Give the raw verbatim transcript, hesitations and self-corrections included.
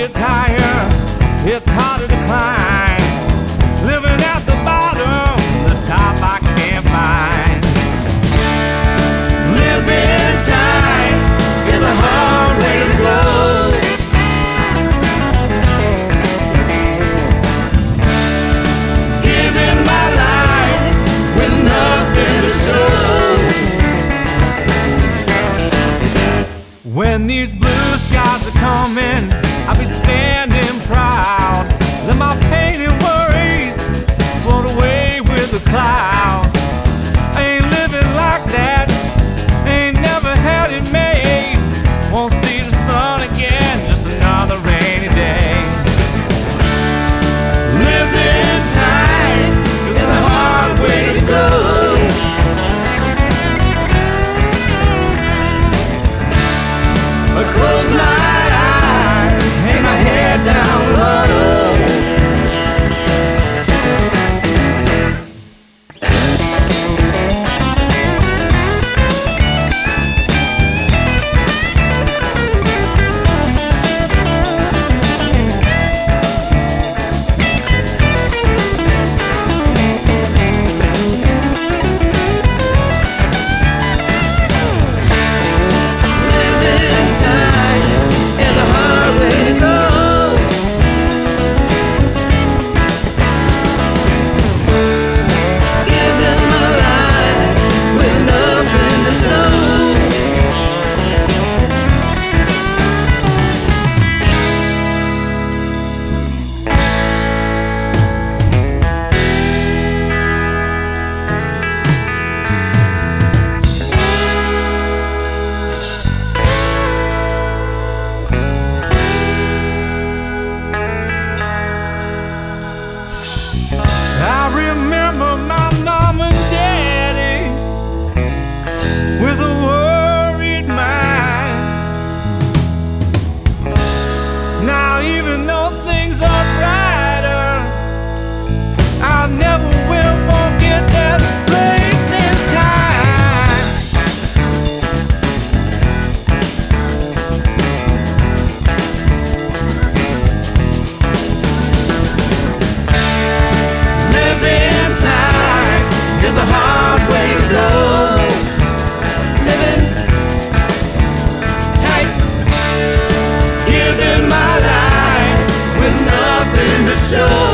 gets higher, it's harder to climb. Living at the bottom, the top I can't find. Living time is a hard way to go. Giving my life with nothing to show. When these blue skies are coming, I'll be standing proud. Let my pain and worries float away with the clouds. I ain't living like that, ain't never had it made. Won't see the sun again, just another rainy day. Living time is a hard way to go. I close my eyes, hang my head down low. Even though things are brighter, I never will forget that place in time. Living time is a hard way to go. Living tight, giving my life with nothing to show.